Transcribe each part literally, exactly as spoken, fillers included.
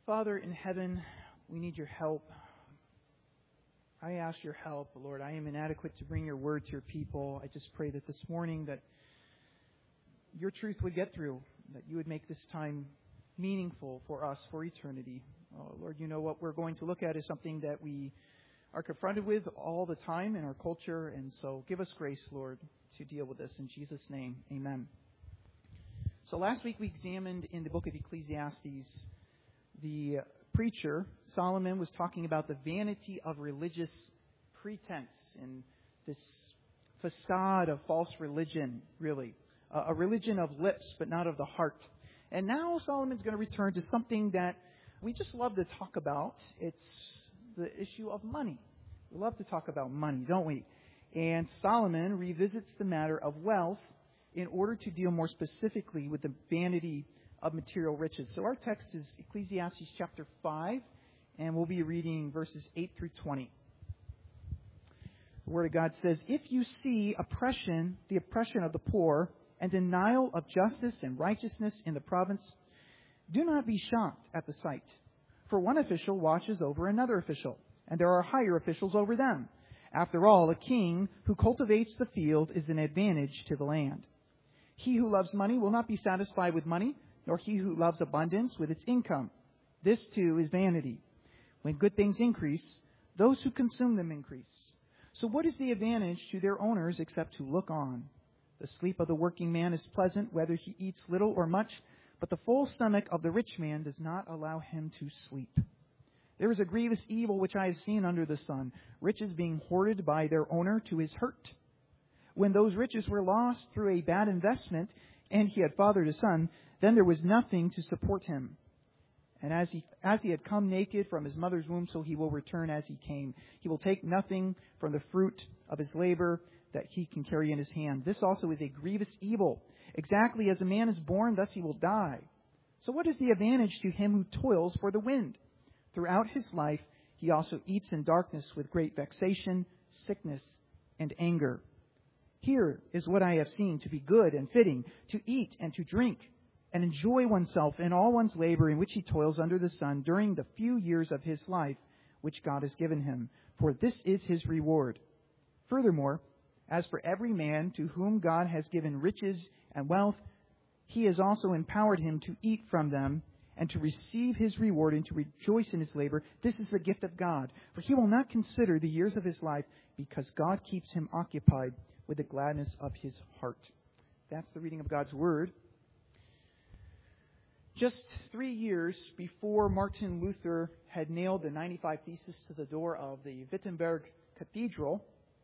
Father in heaven, we need your help. I ask your help, Lord. I am inadequate to bring your word to your people. I just pray that this morning that your truth would get through, that you would make this time meaningful for us for eternity. Oh, Lord, you know what we're going to look at is something that we are confronted with all the time in our culture, and so give us grace, Lord, to deal with this. In Jesus' name, amen. So last week we examined in the book of Ecclesiastes, the preacher, Solomon, was talking about the vanity of religious pretense and this facade of false religion, really. Uh, a religion of lips, but not of the heart. And now Solomon's going to return to something that we just love to talk about. It's the issue of money. We love to talk about money, don't we? And Solomon revisits the matter of wealth in order to deal more specifically with the vanity of material riches. So our text is Ecclesiastes chapter five, and we'll be reading verses eight through twenty. The Word of God says, "If you see oppression, the oppression of the poor, and denial of justice and righteousness in the province, do not be shocked at the sight. For one official watches over another official, and there are higher officials over them. After all, a king who cultivates the field is an advantage to the land. He who loves money will not be satisfied with money, nor he who loves abundance with its income. This too is vanity. When good things increase, those who consume them increase. So what is the advantage to their owners except to look on? The sleep of the working man is pleasant, whether he eats little or much, but the full stomach of the rich man does not allow him to sleep. There is a grievous evil which I have seen under the sun, riches being hoarded by their owner to his hurt. When those riches were lost through a bad investment, and he had fathered a son, then there was nothing to support him. And as he as he had come naked from his mother's womb, so he will return as he came. He will take nothing from the fruit of his labor that he can carry in his hand. This also is a grievous evil. Exactly as a man is born, thus he will die. So what is the advantage to him who toils for the wind? Throughout his life, he also eats in darkness with great vexation, sickness, and anger. Here is what I have seen to be good and fitting, to eat and to drink, and enjoy oneself in all one's labor in which he toils under the sun during the few years of his life which God has given him. For this is his reward. Furthermore, as for every man to whom God has given riches and wealth, he has also empowered him to eat from them and to receive his reward and to rejoice in his labor. This is the gift of God. For he will not consider the years of his life, because God keeps him occupied with the gladness of his heart." That's the reading of God's Word. Just three years before Martin Luther had nailed the ninety-five Theses to the door of the Wittenberg Cathedral,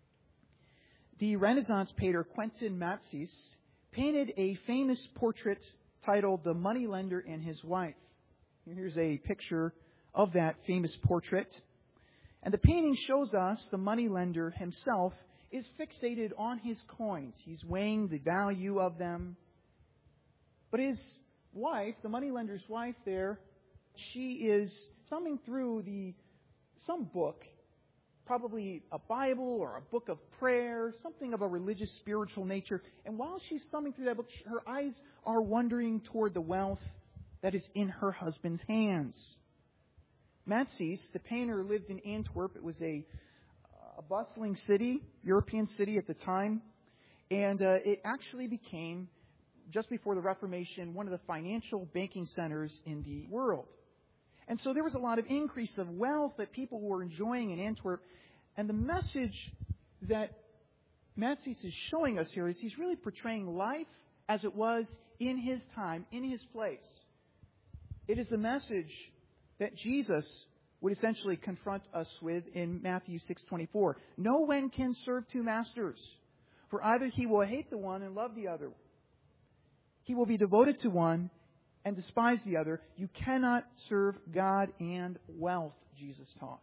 the Renaissance painter Quentin Matsys painted a famous portrait titled "The Moneylender and His Wife." Here's a picture of that famous portrait. And the painting shows us the moneylender himself is fixated on his coins. He's weighing the value of them. But his wife, the moneylender's wife there, she is thumbing through the some book, probably a Bible or a book of prayer, something of a religious, spiritual nature. And while she's thumbing through that book, her eyes are wandering toward the wealth that is in her husband's hands. Matsys, the painter, lived in Antwerp. It was a, a bustling city, European city at the time. And uh, it actually became, just before the Reformation, one of the financial banking centers in the world. And so there was a lot of increase of wealth that people were enjoying in Antwerp. And the message that Matsys is showing us here is he's really portraying life as it was in his time, in his place. It is a message that Jesus would essentially confront us with in Matthew six twenty-four. No one can serve two masters, for either he will hate the one and love the other. He will be devoted to one and despise the other. You cannot serve God and wealth, Jesus taught.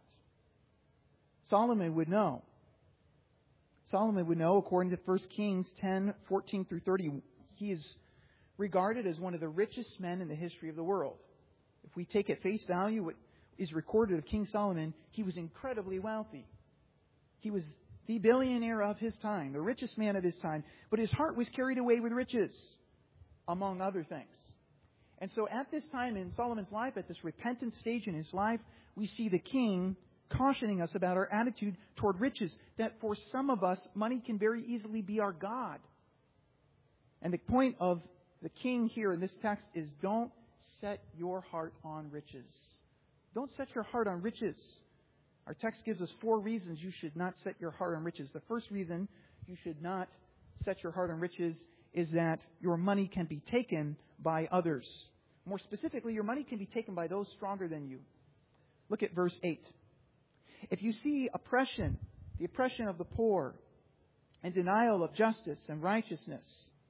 Solomon would know. Solomon would know, according to First Kings ten fourteen through thirty, he is regarded as one of the richest men in the history of the world. If we take at face value what is recorded of King Solomon, he was incredibly wealthy. He was the billionaire of his time, the richest man of his time. But his heart was carried away with riches, among other things. And so at this time in Solomon's life, at this repentant stage in his life, we see the king cautioning us about our attitude toward riches, that for some of us, money can very easily be our God. And the point of the king here in this text is don't set your heart on riches. Don't set your heart on riches. Our text gives us four reasons you should not set your heart on riches. The first reason you should not set your heart on riches is that your money can be taken by others. More specifically, your money can be taken by those stronger than you. Look at verse eight. If you see oppression, the oppression of the poor, and denial of justice and righteousness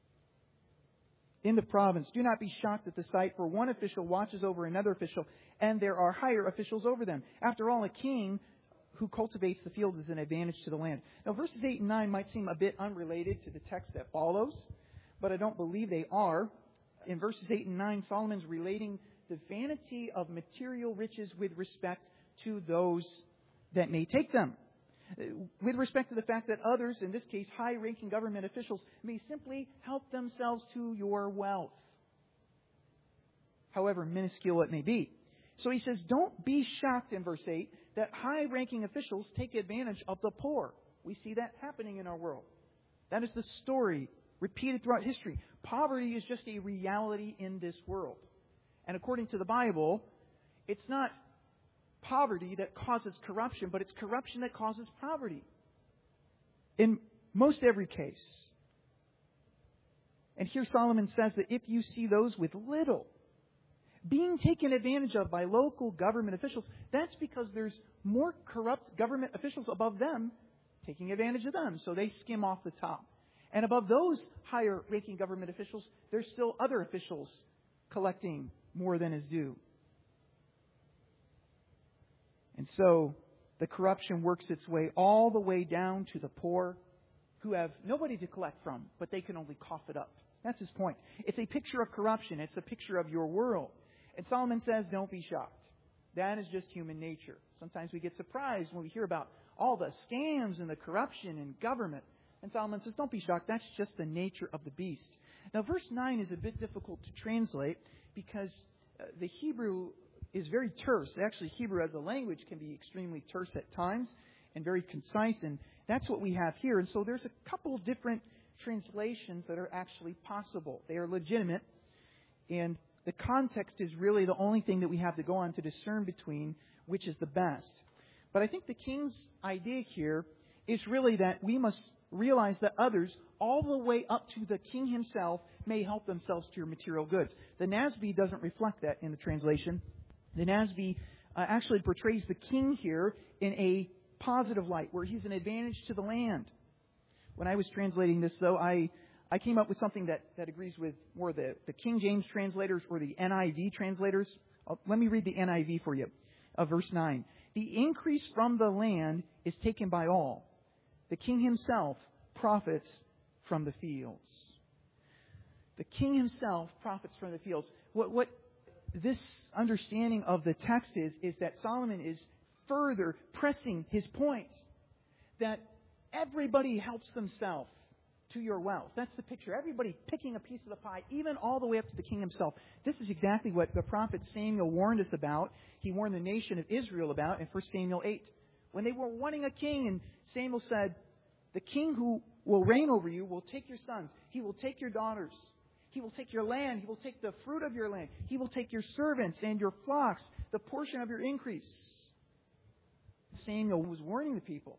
in the province, do not be shocked at the sight, for one official watches over another official, and there are higher officials over them. After all, a king who cultivates the field is an advantage to the land. Now, verses eight and nine might seem a bit unrelated to the text that follows, but I don't believe they are. In verses eight and nine, Solomon's relating the vanity of material riches with respect to those that may take them. With respect to the fact that others, in this case high-ranking government officials, may simply help themselves to your wealth, however minuscule it may be. So he says, don't be shocked in verse eight that high-ranking officials take advantage of the poor. We see that happening in our world. That is the story repeated throughout history. Poverty is just a reality in this world. And according to the Bible, it's not poverty that causes corruption, but it's corruption that causes poverty. In most every case. And here Solomon says that if you see those with little being taken advantage of by local government officials, that's because there's more corrupt government officials above them taking advantage of them. So they skim off the top. And above those higher-ranking government officials, there's still other officials collecting more than is due. And so the corruption works its way all the way down to the poor who have nobody to collect from, but they can only cough it up. That's his point. It's a picture of corruption. It's a picture of your world. And Solomon says, don't be shocked. That is just human nature. Sometimes we get surprised when we hear about all the scams and the corruption in government. And Solomon says, don't be shocked. That's just the nature of the beast. Now, verse nine is a bit difficult to translate because uh, the Hebrew is very terse. Actually, Hebrew as a language can be extremely terse at times and very concise. And that's what we have here. And so there's a couple of different translations that are actually possible. They are legitimate. And the context is really the only thing that we have to go on to discern between which is the best. But I think the king's idea here is really that we must realize that others, all the way up to the king himself, may help themselves to your material goods. The N A S B doesn't reflect that in the translation. The N A S B uh, actually portrays the king here in a positive light, where he's an advantage to the land. When I was translating this, though, I, I came up with something that, that agrees with more the, the King James translators or the N I V translators. I'll, let me read the N I V for you, uh, verse nine. The increase from the land is taken by all. The king himself profits from the fields. The king himself profits from the fields. What, what this understanding of the text is, is that Solomon is further pressing his point that everybody helps themselves to your wealth. That's the picture. Everybody picking a piece of the pie, even all the way up to the king himself. This is exactly what the prophet Samuel warned us about. He warned the nation of Israel about in First Samuel eight. When they were wanting a king, and Samuel said, the king who will reign over you will take your sons. He will take your daughters. He will take your land. He will take the fruit of your land. He will take your servants and your flocks, the portion of your increase. Samuel was warning the people.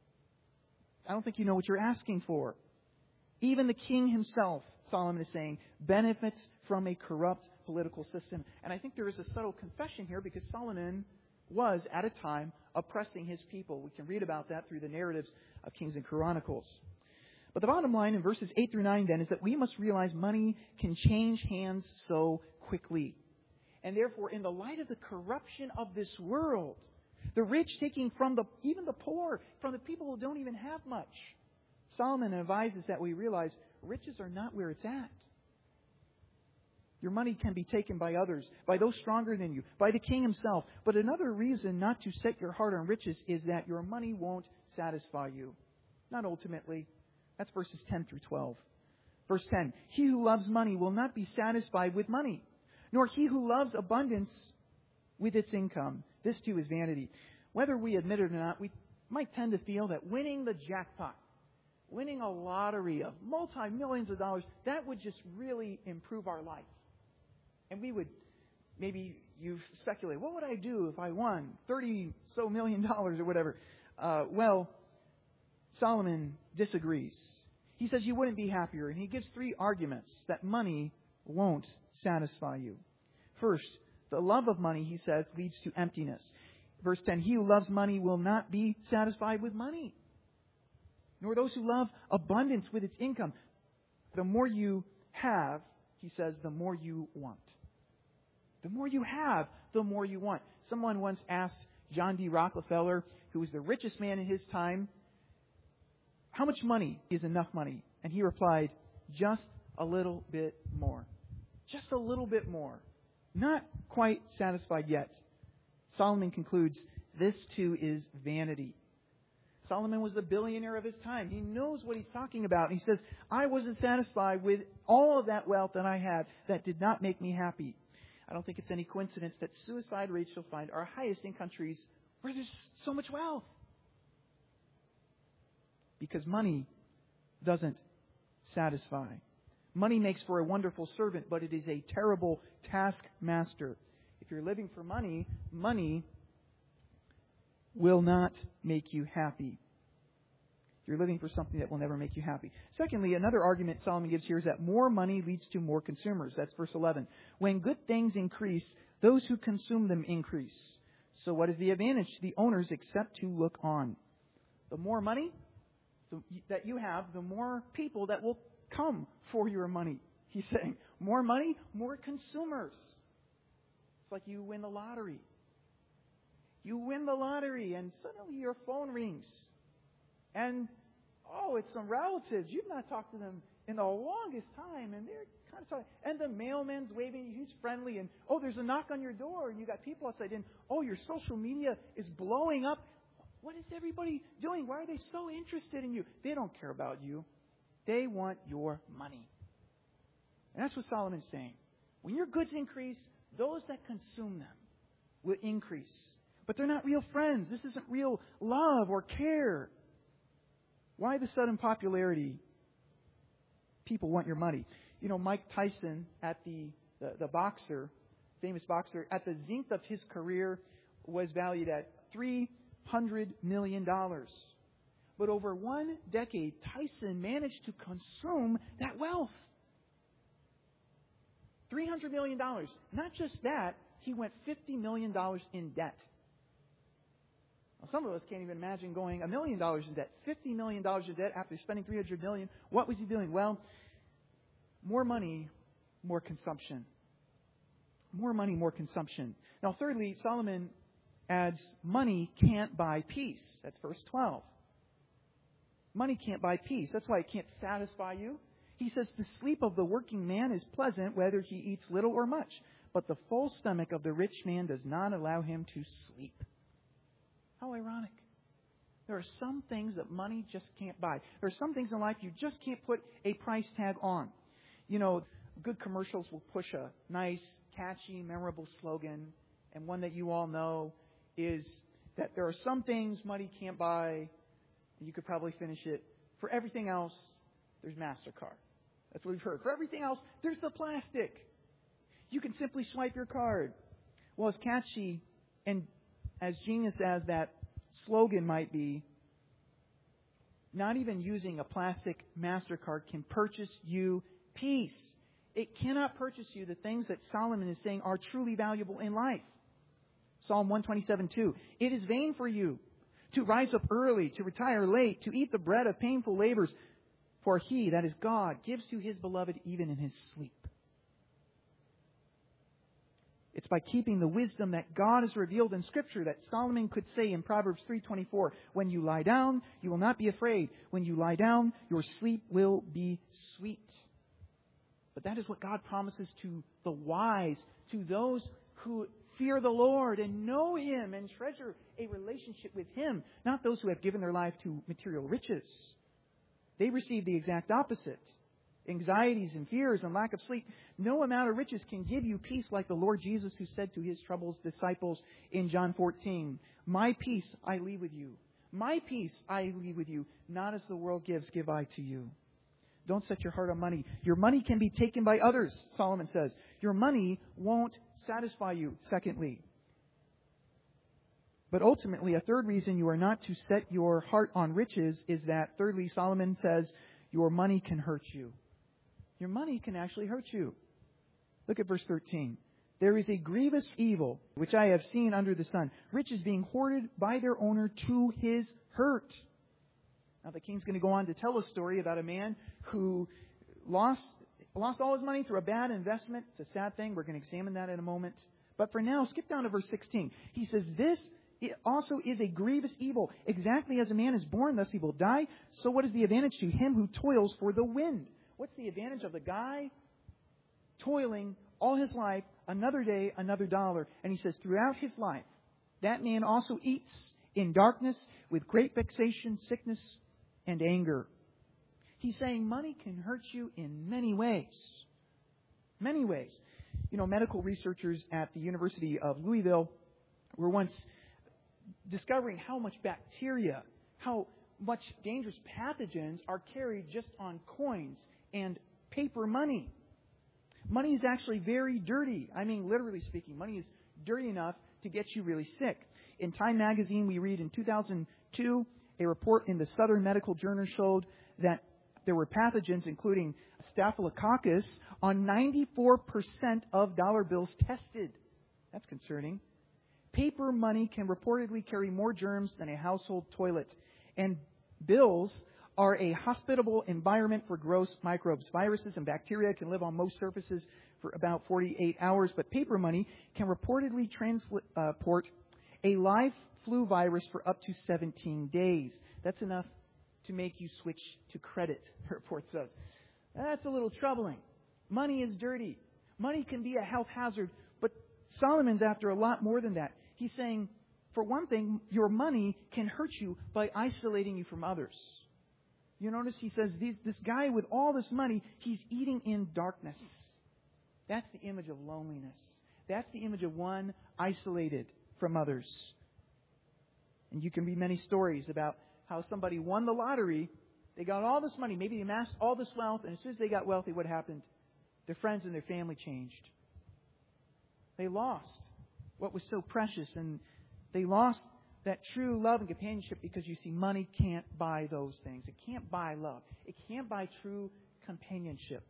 I don't think you know what you're asking for. Even the king himself, Solomon is saying, benefits from a corrupt political system. And I think there is a subtle confession here because Solomon was, at a time, oppressing his people. We can read about that through the narratives of Kings and Chronicles. But the bottom line in verses eight through nine then is that we must realize money can change hands so quickly. And therefore, in the light of the corruption of this world, the rich taking from the even the poor, from the people who don't even have much, Solomon advises that we realize riches are not where it's at. Your money can be taken by others, by those stronger than you, by the king himself. But another reason not to set your heart on riches is that your money won't satisfy you. Not ultimately. That's verses ten through twelve. Verse ten, he who loves money will not be satisfied with money, nor he who loves abundance with its income. This too is vanity. Whether we admit it or not, we might tend to feel that winning the jackpot, winning a lottery of multi-millions of dollars, that would just really improve our life. And we would, maybe you speculate, what would I do if I won thirty so million dollars or whatever? Uh, well, Solomon disagrees. He says you wouldn't be happier, and he gives three arguments that money won't satisfy you. First, the love of money, he says, leads to emptiness. Verse ten, he who loves money will not be satisfied with money, nor those who love abundance with its income. The more you have, he says, the more you want. The more you have, the more you want. Someone once asked John D. Rockefeller, who was the richest man in his time, how much money is enough money? And he replied, just a little bit more. Just a little bit more. Not quite satisfied yet. Solomon concludes, this too is vanity. Solomon was the billionaire of his time. He knows what he's talking about. He says, I wasn't satisfied with all of that wealth that I had that did not make me happy. I don't think it's any coincidence that suicide rates you'll find are highest in countries where there's so much wealth. Because money doesn't satisfy. Money makes for a wonderful servant, but it is a terrible taskmaster. If you're living for money, money will not make you happy. You're living for something that will never make you happy. Secondly, another argument Solomon gives here is that more money leads to more consumers. That's verse eleven. When good things increase, those who consume them increase. So what is the advantage to the owners except to look on? The more money that you have, the more people that will come for your money. He's saying, more money, more consumers. It's like you win the lottery. You win the lottery and suddenly your phone rings. And, oh, it's some relatives. You've not talked to them in the longest time. And they're kind of talking. And the mailman's waving. He's friendly. And, oh, there's a knock on your door. And you got people outside. And, oh, your social media is blowing up. What is everybody doing? Why are they so interested in you? They don't care about you. They want your money. And that's what Solomon's saying. When your goods increase, those that consume them will increase. But they're not real friends. This isn't real love or care. Why the sudden popularity? People want your money. You know, Mike Tyson, at the, the, the boxer, famous boxer, at the zenith of his career, was valued at three hundred million dollars. But over one decade, Tyson managed to consume that wealth. three hundred million dollars. Not just that, he went fifty million dollars in debt. Now, some of us can't even imagine going a million dollars in debt. fifty million dollars in debt after spending three hundred million dollars. What was he doing? Well, more money, more consumption. More money, more consumption. Now, thirdly, Solomon adds, money can't buy peace. That's verse twelve. Money can't buy peace. That's why it can't satisfy you. He says, the sleep of the working man is pleasant, whether he eats little or much. But the full stomach of the rich man does not allow him to sleep. How ironic. There are some things that money just can't buy. There are some things in life you just can't put a price tag on. You know, good commercials will push a nice, catchy, memorable slogan. And one that you all know is that there are some things money can't buy. And you could probably finish it. For everything else, there's MasterCard. That's what we've heard. For everything else, there's the plastic. You can simply swipe your card. Well, as catchy and as genius as that slogan might be, not even using a plastic MasterCard can purchase you peace. It cannot purchase you the things that Solomon is saying are truly valuable in life. Psalm one twenty-seven two. It is vain for you to rise up early, to retire late, to eat the bread of painful labors. For he, that is God, gives to his beloved even in his sleep. It's by keeping the wisdom that God has revealed in Scripture that Solomon could say in Proverbs three twenty-four, when you lie down, you will not be afraid. When you lie down, your sleep will be sweet. But that is what God promises to the wise, to those who fear the Lord and know Him and treasure a relationship with Him, not those who have given their life to material riches. They receive the exact opposite. anxieties and fears and lack of sleep. No amount of riches can give you peace like the Lord Jesus, who said to His troubled disciples in John fourteen, "My peace I leave with you. My peace I leave with you. Not as the world gives, give I to you." Don't set your heart on money. Your money can be taken by others, Solomon says. Your money won't satisfy you, secondly. But ultimately, a third reason you are not to set your heart on riches is that, thirdly, Solomon says, your money can hurt you. Your money can actually hurt you. Look at verse thirteen. "There is a grievous evil, which I have seen under the sun, riches being hoarded by their owner to his hurt." Now the king's going to go on to tell a story about a man who lost, lost all his money through a bad investment. It's a sad thing. We're going to examine that in a moment. But for now, skip down to verse sixteen. He says, "This it also is a grievous evil. Exactly as a man is born, thus he will die. So what is the advantage to him who toils for the wind?" What's the advantage of the guy toiling all his life, another day, another dollar? And he says, throughout his life, that man also eats in darkness with great vexation, sickness, and anger. He's saying money can hurt you in many ways. Many ways. You know, medical researchers at the University of Louisville were once discovering how much bacteria, how much dangerous pathogens are carried just on coins and paper money. Money is actually very dirty. I mean, literally speaking, money is dirty enough to get you really sick. In Time magazine, we read in two thousand two, a report in the Southern Medical Journal showed that there were pathogens, including Staphylococcus, on ninety-four percent of dollar bills tested. That's concerning. Paper money can reportedly carry more germs than a household toilet. And bills are a hospitable environment for gross microbes. Viruses and bacteria can live on most surfaces for about forty-eight hours, but paper money can reportedly transport a live flu virus for up to seventeen days. That's enough to make you switch to credit, the report says. That's a little troubling. Money is dirty. Money can be a health hazard, but Solomon's after a lot more than that. He's saying, for one thing, your money can hurt you by isolating you from others. You notice he says, these, this guy with all this money, he's eating in darkness. That's the image of loneliness. That's the image of one isolated from others. And you can read many stories about how somebody won the lottery. They got all this money. Maybe they amassed all this wealth. And as soon as they got wealthy, what happened? Their friends and their family changed. They lost what was so precious. And they lost that true love and companionship because, you see, money can't buy those things. It can't buy love. It can't buy true companionship.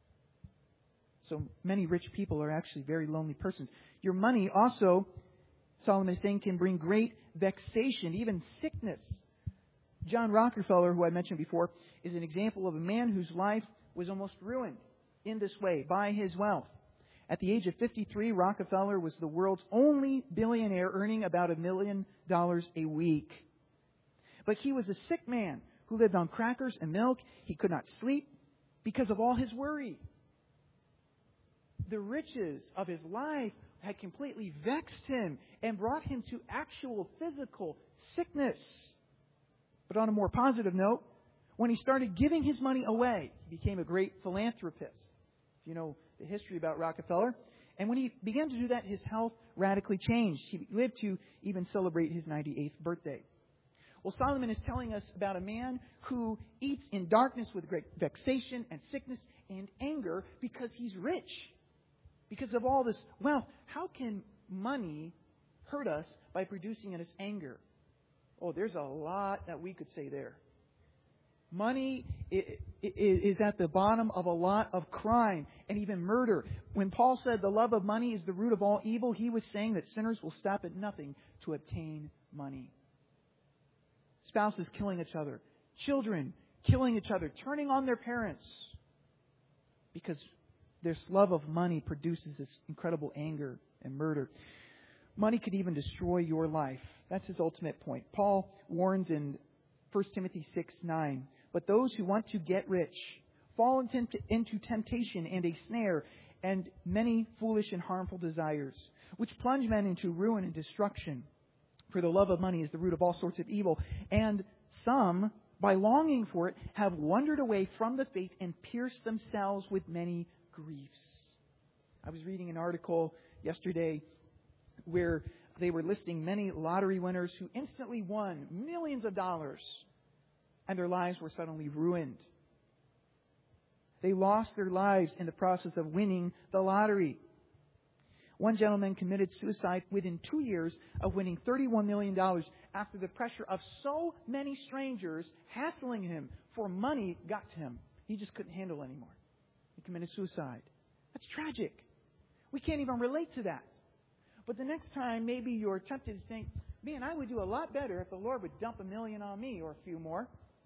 So many rich people are actually very lonely persons. Your money also, Solomon is saying, can bring great vexation, even sickness. John Rockefeller, who I mentioned before, is an example of a man whose life was almost ruined in this way by his wealth. At the age of fifty-three, Rockefeller was the world's only billionaire, earning about a million dollars a week. But he was a sick man who lived on crackers and milk. He could not sleep because of all his worry. The riches of his life had completely vexed him and brought him to actual physical sickness. But on a more positive note, when he started giving his money away, he became a great philanthropist. You know the history about Rockefeller. And when he began to do that, his health radically changed. He lived to even celebrate his ninety-eighth birthday. Well, Solomon is telling us about a man who eats in darkness with great vexation and sickness and anger because he's rich. Because of all this wealth. How can money hurt us by producing in us anger? Oh, there's a lot that we could say there. Money is at the bottom of a lot of crime and even murder. When Paul said the love of money is the root of all evil, he was saying that sinners will stop at nothing to obtain money. Spouses killing each other. Children killing each other. Turning on their parents. Because this love of money produces this incredible anger and murder. Money could even destroy your life. That's his ultimate point. Paul warns in First Timothy six nine, but those who want to get rich fall into temptation and a snare and many foolish and harmful desires, which plunge men into ruin and destruction. For the love of money is the root of all sorts of evil, and some by longing for it, have wandered away from the faith and pierced themselves with many griefs. I was reading an article yesterday where they were listing many lottery winners who instantly won millions of dollars and their lives were suddenly ruined. They lost their lives in the process of winning the lottery. One gentleman committed suicide within two years of winning thirty-one million dollars after the pressure of so many strangers hassling him for money got to him. He just couldn't handle anymore. He committed suicide. That's tragic. We can't even relate to that. But the next time, maybe you're tempted to think, man, I would do a lot better if the Lord would dump a million on me or a few more.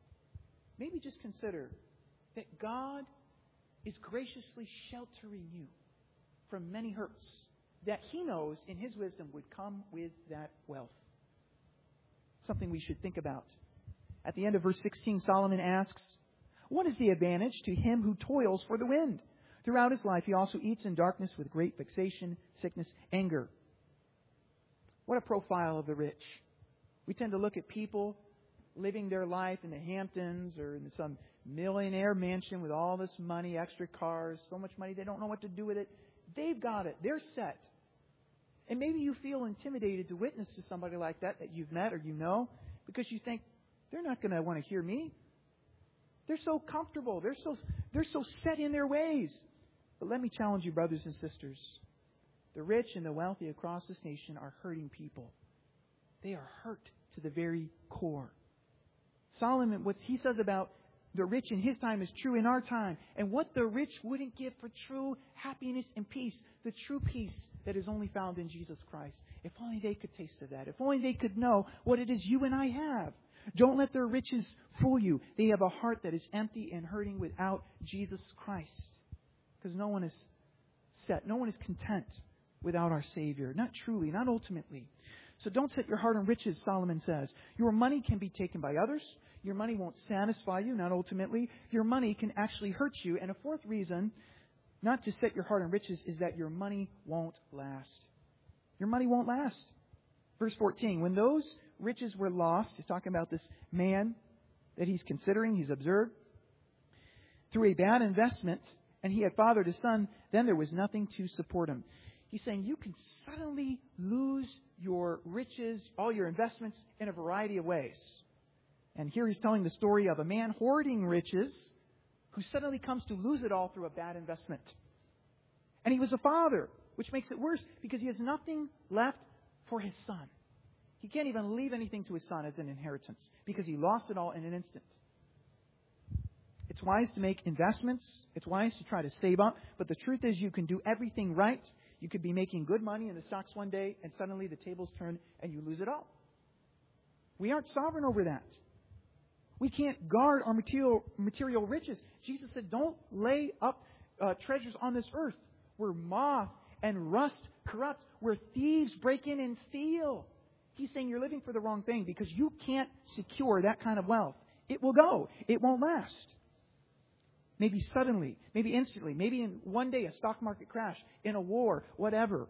Maybe just consider that God is graciously sheltering you from many hurts that He knows in His wisdom would come with that wealth. Something we should think about. At the end of verse sixteen, Solomon asks, what is the advantage to him who toils for the wind? Throughout his life, he also eats in darkness with great vexation, sickness, anger. What a profile of the rich. We tend to look at people living their life in the Hamptons or in some millionaire mansion with all this money, extra cars, so much money, they don't know what to do with it. They've got it. They're set. And maybe you feel intimidated to witness to somebody like that that you've met or you know because you think, they're not going to want to hear me. They're so comfortable. They're so, they're so set in their ways. But let me challenge you, brothers and sisters. The rich and the wealthy across this nation are hurting people. They are hurt to the very core. Solomon, what he says about the rich in his time is true in our time. And what the rich wouldn't give for true happiness and peace, the true peace that is only found in Jesus Christ. If only they could taste of that. If only they could know what it is you and I have. Don't let their riches fool you. They have a heart that is empty and hurting without Jesus Christ. Because no one is set. No one is content without our Savior. Not truly, not ultimately. So don't set your heart on riches, Solomon says. Your money can be taken by others. Your money won't satisfy you, not ultimately. Your money can actually hurt you. And a fourth reason not to set your heart on riches is that your money won't last. Your money won't last. Verse fourteen, when those riches were lost, he's talking about this man that he's considering, he's observed, through a bad investment, and he had fathered his son, then there was nothing to support him. He's saying you can suddenly lose your riches, all your investments, in a variety of ways. And here he's telling the story of a man hoarding riches who suddenly comes to lose it all through a bad investment. And he was a father, which makes it worse because he has nothing left for his son. He can't even leave anything to his son as an inheritance because he lost it all in an instant. It's wise to make investments. It's wise to try to save up. But the truth is you can do everything right. You could be making good money in the stocks one day and suddenly the tables turn and you lose it all. We aren't sovereign over that. We can't guard our material material riches. Jesus said, don't lay up uh, treasures on this earth where moth and rust corrupt, where thieves break in and steal. He's saying you're living for the wrong thing because you can't secure that kind of wealth. It will go. It won't last. Maybe suddenly, maybe instantly, maybe in one day a stock market crash, in a war, whatever.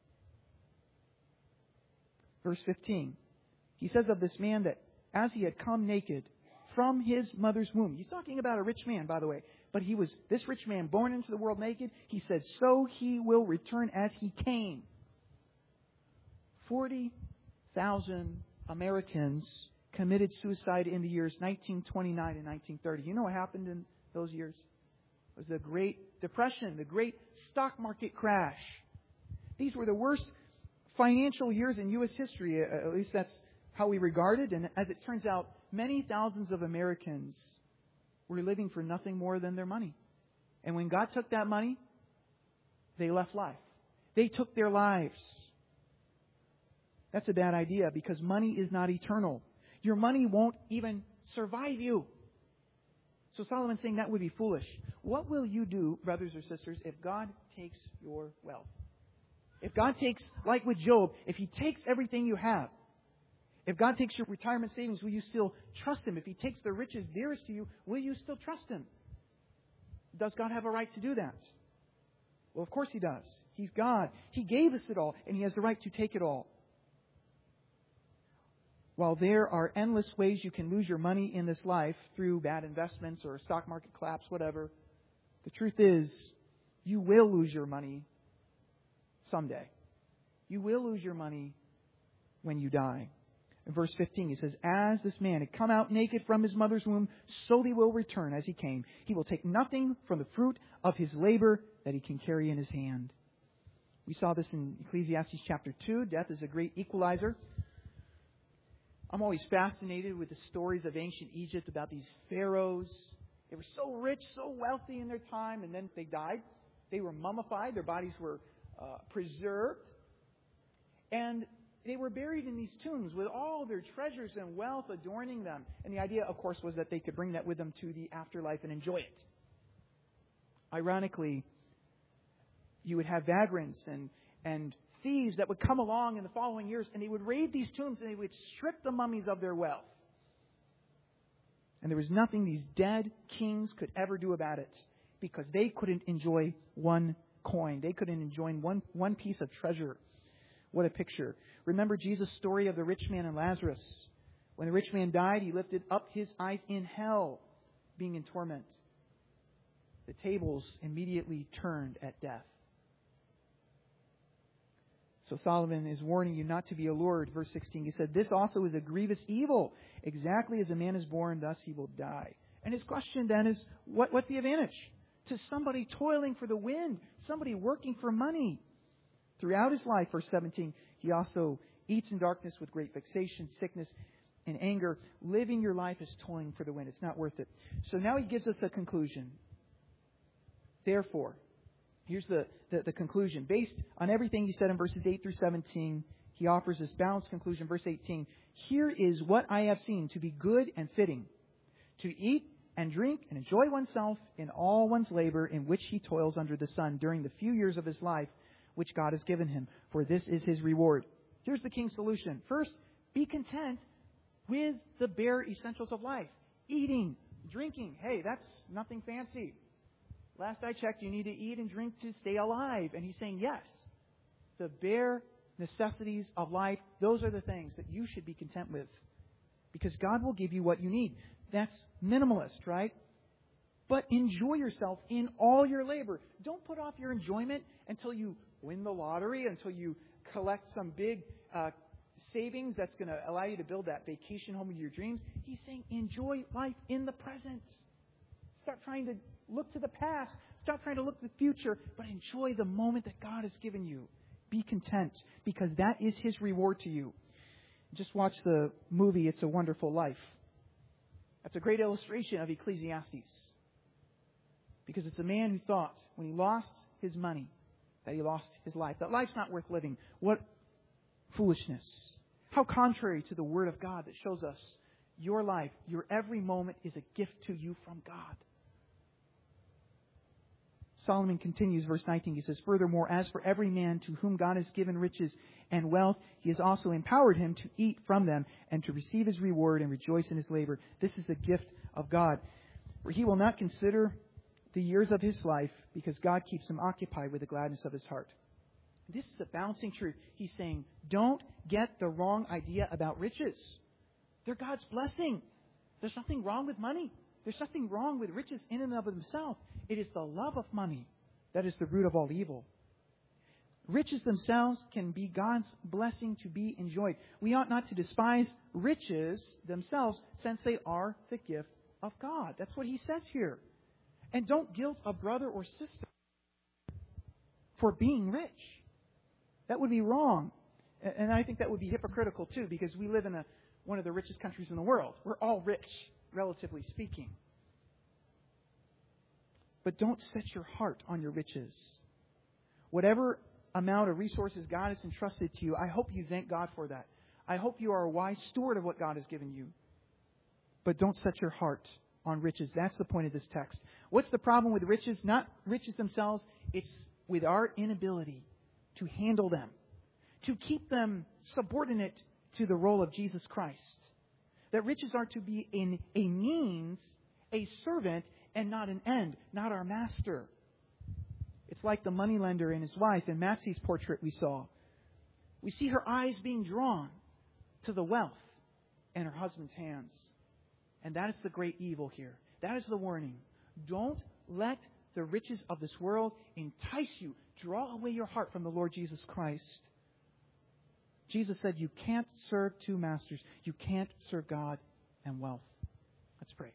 Verse fifteen, he says of this man that as he had come naked from his mother's womb. He's talking about a rich man, by the way. But he was, this rich man, born into the world naked. He said, so he will return as he came. forty thousand Americans committed suicide in the years nineteen twenty-nine and nineteen thirty. You know what happened in those years? It was the Great Depression, the Great Stock Market crash. These were the worst financial years in U S history. At least that's how we regard it. And as it turns out, many thousands of Americans were living for nothing more than their money. And when God took that money, they left life. They took their lives. That's a bad idea because money is not eternal. Your money won't even survive you. So Solomon's saying that would be foolish. What will you do, brothers or sisters, if God takes your wealth? If God takes, like with Job, if He takes everything you have, if God takes your retirement savings, will you still trust Him? If He takes the riches dearest to you, will you still trust Him? Does God have a right to do that? Well, of course He does. He's God. He gave us it all, and He has the right to take it all. While there are endless ways you can lose your money in this life through bad investments or stock market collapse, whatever, the truth is you will lose your money someday. You will lose your money when you die. In verse fifteen, he says, as this man had come out naked from his mother's womb, so he will return as he came. He will take nothing from the fruit of his labor that he can carry in his hand. We saw this in Ecclesiastes chapter two. Death is a great equalizer. I'm always fascinated with the stories of ancient Egypt about these pharaohs. They were so rich, so wealthy in their time, and then they died. They were mummified. Their bodies were uh, preserved. And they were buried in these tombs with all their treasures and wealth adorning them. And the idea, of course, was that they could bring that with them to the afterlife and enjoy it. Ironically, you would have vagrants and, and thieves that would come along in the following years, and they would raid these tombs and they would strip the mummies of their wealth. And there was nothing these dead kings could ever do about it, because they couldn't enjoy one coin. They couldn't enjoy one, one piece of treasure. What a picture. Remember Jesus' story of the rich man and Lazarus. When the rich man died, he lifted up his eyes in hell, being in torment. The tables immediately turned at death. So Solomon is warning you not to be allured. Verse sixteen, he said, this also is a grievous evil. Exactly as a man is born, thus he will die. And his question then is, what, what's the advantage? To somebody toiling for the wind, somebody working for money. Throughout his life, verse seventeen, he also eats in darkness with great vexation, sickness, and anger. Living your life is toiling for the wind. It's not worth it. So now he gives us a conclusion. Therefore, here's the, the, the conclusion. Based on everything he said in verses eight through seventeen, he offers this balanced conclusion. Verse eighteen, here is what I have seen to be good and fitting, to eat and drink and enjoy oneself in all one's labor in which he toils under the sun during the few years of his life which God has given him, for this is his reward. Here's the king's solution. First, be content with the bare essentials of life. Eating, drinking. Hey, that's nothing fancy. Last I checked, you need to eat and drink to stay alive. And he's saying, yes, the bare necessities of life, those are the things that you should be content with, because God will give you what you need. That's minimalist, right? But enjoy yourself in all your labor. Don't put off your enjoyment until you win the lottery, until you collect some big uh, savings that's going to allow you to build that vacation home of your dreams. He's saying enjoy life in the present. Stop trying to look to the past. Stop trying to look to the future, but enjoy the moment that God has given you. Be content, because that is his reward to you. Just watch the movie It's a Wonderful Life. That's a great illustration of Ecclesiastes. Because it's a man who thought, when he lost his money, that he lost his life. That life's not worth living. What foolishness. How contrary to the Word of God that shows us your life, your every moment is a gift to you from God. Solomon continues, verse nineteen. He says, furthermore, as for every man to whom God has given riches and wealth, he has also empowered him to eat from them and to receive his reward and rejoice in his labor. This is the gift of God. For he will not consider the years of his life, because God keeps him occupied with the gladness of his heart. This is a balancing truth. He's saying, don't get the wrong idea about riches. They're God's blessing. There's nothing wrong with money. There's nothing wrong with riches in and of themselves. It is the love of money that is the root of all evil. Riches themselves can be God's blessing to be enjoyed. We ought not to despise riches themselves, since they are the gift of God. That's what he says here. And don't guilt a brother or sister for being rich. That would be wrong. And I think that would be hypocritical too, because we live in a, one of the richest countries in the world. We're all rich, relatively speaking. But don't set your heart on your riches. Whatever amount of resources God has entrusted to you, I hope you thank God for that. I hope you are a wise steward of what God has given you. But don't set your heart on riches. That's the point of this text. What's the problem with riches? Not riches themselves. It's with our inability to handle them, to keep them subordinate to the role of Jesus Christ. That riches are to be in a means, a servant, and not an end, not our master. It's like the moneylender and his wife in Matsie's portrait we saw. We see her eyes being drawn to the wealth. in her husband's hands. And that is the great evil here. That is the warning. Don't let the riches of this world entice you, draw away your heart from the Lord Jesus Christ. Jesus said you can't serve two masters. You can't serve God and wealth. Let's pray.